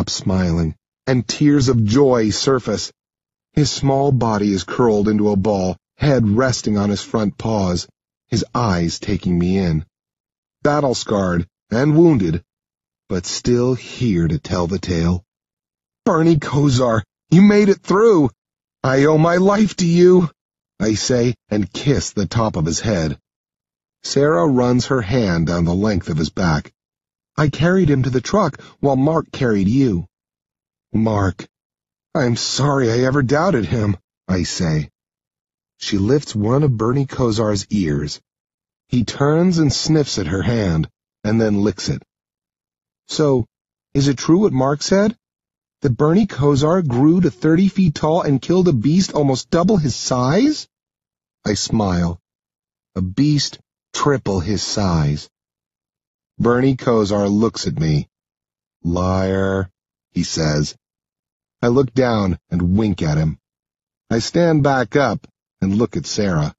stops smiling, and tears of joy surface. His small body is curled into a ball, head resting on his front paws, his eyes taking me in. Battle-scarred and wounded, but still here to tell the tale. "Bernie Kosar, you made it through! I owe my life to you," I say, and kiss the top of his head. Sarah runs her hand down the length of his back. "I carried him to the truck while Mark carried you." "Mark, I'm sorry I ever doubted him," I say. She lifts one of Bernie Kosar's ears. He turns and sniffs at her hand, and then licks it. "So, is it true what Mark said? That Bernie Kosar grew to 30 feet tall and killed a beast almost double his size?" I smile. A beast triple his size. Bernie Kosar looks at me. "Liar," he says. I look down and wink at him. I stand back up and look at Sarah.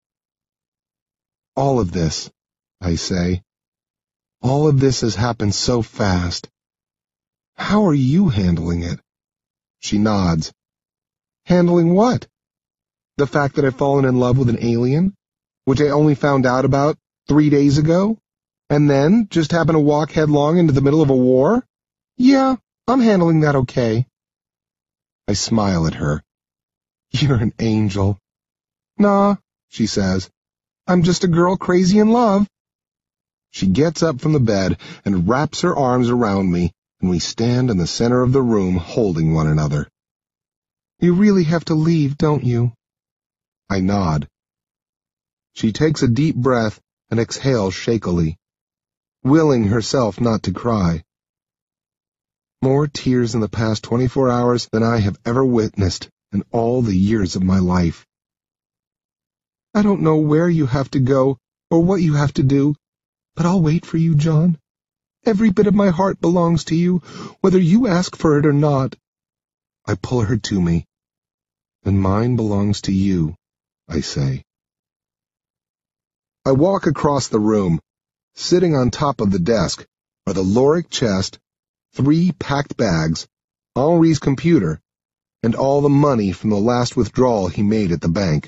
"All of this," I say, "all of this has happened so fast. How are you handling it?" She nods. "Handling what?" "The fact that I've fallen in love with an alien, which I only found out about 3 days ago, and then just happened to walk headlong into the middle of a war? Yeah, I'm handling that okay." I smile at her. "You're an angel." "Nah," she says. "I'm just a girl crazy in love." She gets up from the bed and wraps her arms around me, and we stand in the center of the room holding one another. "You really have to leave, don't you?" I nod. She takes a deep breath and exhales shakily, willing herself not to cry. More tears in the past 24 hours than I have ever witnessed in all the years of my life. "I don't know where you have to go or what you have to do, but I'll wait for you, John. Every bit of my heart belongs to you, whether you ask for it or not." I pull her to me. "And mine belongs to you," I say. I walk across the room. Sitting on top of the desk are the Lorick chest, 3 packed bags, Henri's computer, and all the money from the last withdrawal he made at the bank.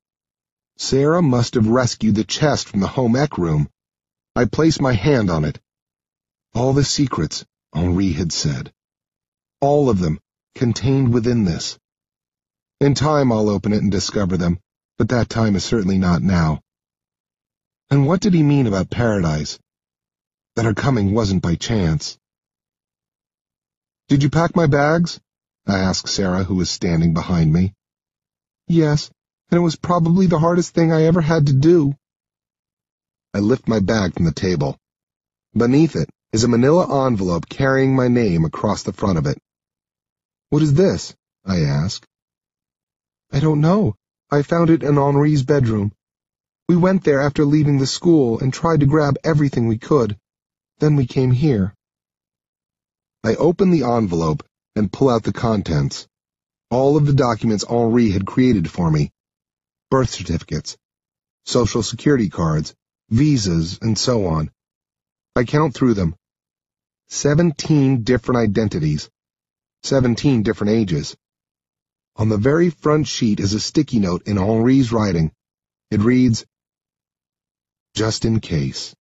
Sarah must have rescued the chest from the home ec room. I place my hand on it. All the secrets, Henri had said. All of them contained within this. In time I'll open it and discover them, but that time is certainly not now. And what did he mean about paradise? That our coming wasn't by chance. "Did you pack my bags?" I asked Sarah, who was standing behind me. "Yes, and it was probably the hardest thing I ever had to do." I lift my bag from the table. Beneath it is a manila envelope carrying my name across the front of it. "What is this?" I ask. "I don't know. I found it in Henri's bedroom. We went there after leaving the school and tried to grab everything we could. Then we came here." I open the envelope and pull out the contents. All of the documents Henri had created for me. Birth certificates, social security cards, visas, and so on. I count through them. 17 different identities. 17 different ages. On the very front sheet is a sticky note in Henri's writing. It reads, "Just in case."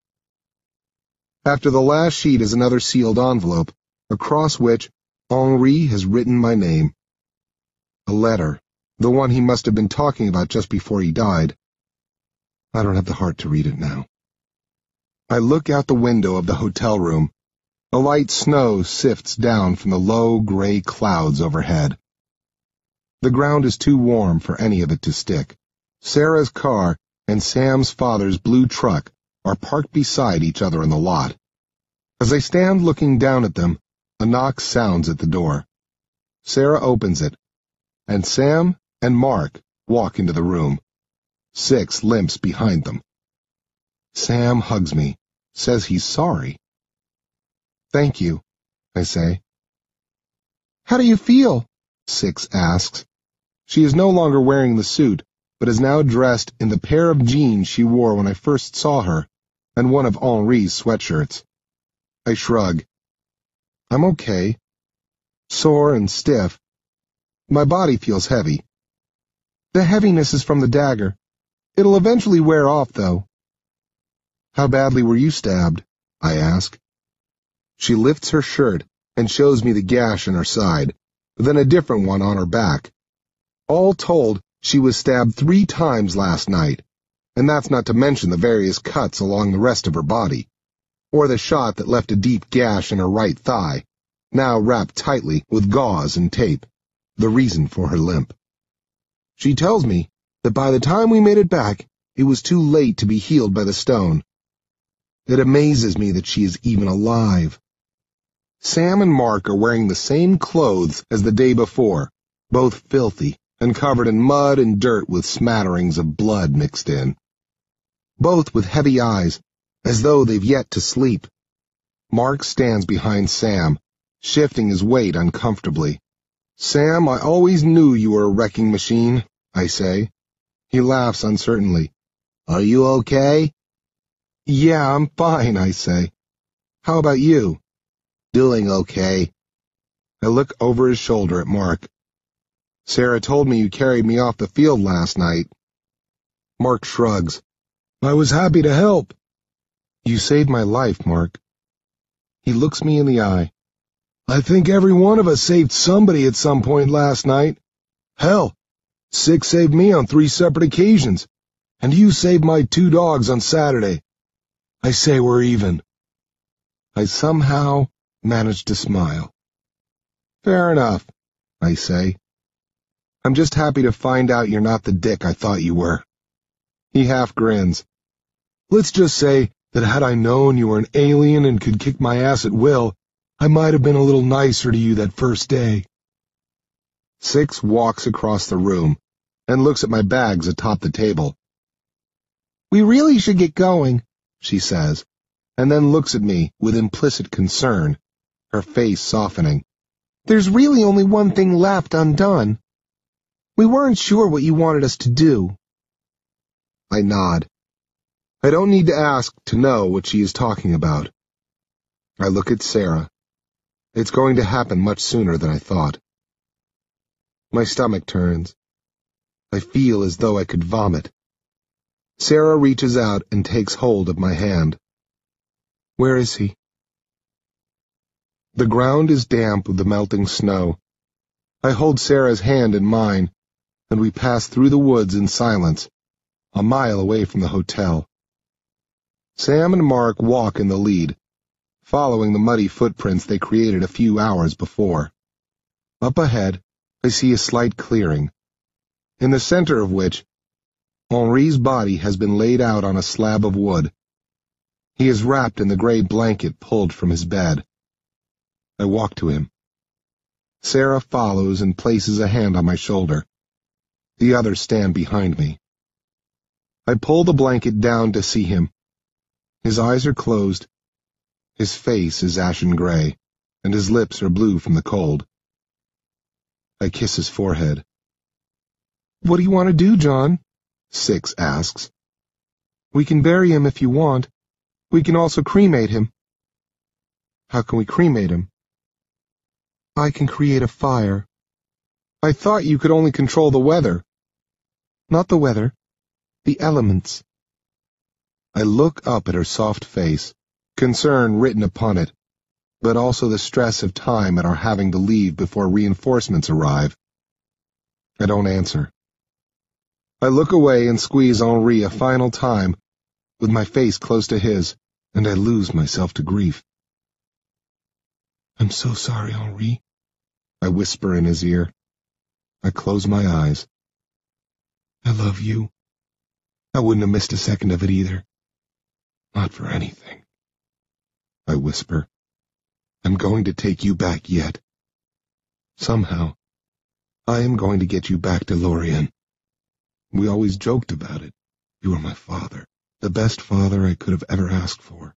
After the last sheet is another sealed envelope, across which Henri has written my name. A letter, the one he must have been talking about just before he died. I don't have the heart to read it now. I look out the window of the hotel room. A light snow sifts down from the low gray clouds overhead. The ground is too warm for any of it to stick. Sarah's car and Sam's father's blue truck are parked beside each other in the lot. As I stand looking down at them, a knock sounds at the door. Sarah opens it, and Sam and Mark walk into the room. 6 limps behind them. Sam hugs me, says he's sorry. "Thank you," I say. "How do you feel?" 6 asks. She is no longer wearing the suit, but is now dressed in the pair of jeans she wore when I first saw her, and one of Henri's sweatshirts. I shrug. "I'm okay." sore and stiff. My body feels heavy. The heaviness is from the dagger. It'll eventually wear off, though. How badly were you stabbed? I ask. She lifts her shirt and shows me the gash in her side, then a different one on her back. All told, she was stabbed 3 times last night, and that's not to mention the various cuts along the rest of her body, or the shot that left a deep gash in her right thigh, now wrapped tightly with gauze and tape, the reason for her limp. She tells me that by the time we made it back, it was too late to be healed by the stone. It amazes me that she is even alive. Sam and Mark are wearing the same clothes as the day before, both filthy and covered in mud and dirt with smatterings of blood mixed in. Both with heavy eyes, as though they've yet to sleep. Mark stands behind Sam, shifting his weight uncomfortably. Sam, I always knew you were a wrecking machine, I say. He laughs uncertainly. Are you okay? Yeah, I'm fine, I say. How about you? Doing okay. I look over his shoulder at Mark. Sarah told me you carried me off the field last night. Mark shrugs. I was happy to help. You saved my life, Mark. He looks me in the eye. I think every one of us saved somebody at some point last night. Hell, 6 saved me on 3 separate occasions, and you saved my 2 dogs on Saturday. I say we're even. I somehow managed to smile. Fair enough, I say. I'm just happy to find out you're not the dick I thought you were. He half grins. Let's just say that had I known you were an alien and could kick my ass at will, I might have been a little nicer to you that first day. 6 walks across the room and looks at my bags atop the table. We really should get going, she says, and then looks at me with implicit concern, her face softening. There's really only one thing left undone. We weren't sure what you wanted us to do. I nod. I don't need to ask to know what she is talking about. I look at Sarah. It's going to happen much sooner than I thought. My stomach turns. I feel as though I could vomit. Sarah reaches out and takes hold of my hand. Where is he? The ground is damp with the melting snow. I hold Sarah's hand in mine, and we pass through the woods in silence, a mile away from the hotel. Sam and Mark walk in the lead, following the muddy footprints they created a few hours before. Up ahead, I see a slight clearing, in the center of which Henri's body has been laid out on a slab of wood. He is wrapped in the gray blanket pulled from his bed. I walk to him. Sarah follows and places a hand on my shoulder. The others stand behind me. I pull the blanket down to see him. His eyes are closed. His face is ashen gray, and his lips are blue from the cold. I kiss his forehead. What do you want to do, John? 6 asks. We can bury him if you want. We can also cremate him. How can we cremate him? I can create a fire. I thought you could only control the weather. Not the weather, the elements. I look up at her soft face, concern written upon it, but also the stress of time at our having to leave before reinforcements arrive. I don't answer. I look away and squeeze Henri a final time, with my face close to his, and I lose myself to grief. I'm so sorry, Henri, I whisper in his ear. I close my eyes. I love you. I wouldn't have missed a second of it either. Not for anything. I whisper. I'm going to take you back yet. Somehow, I am going to get you back to Lorien. We always joked about it. You were my father, the best father I could have ever asked for.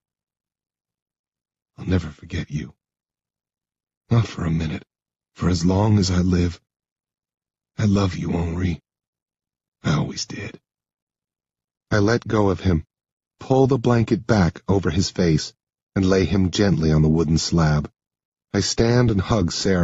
I'll never forget you. Not for a minute, for as long as I live. I love you, Henri. I always did. I let go of him, pull the blanket back over his face, and lay him gently on the wooden slab. I stand and hug Sarah.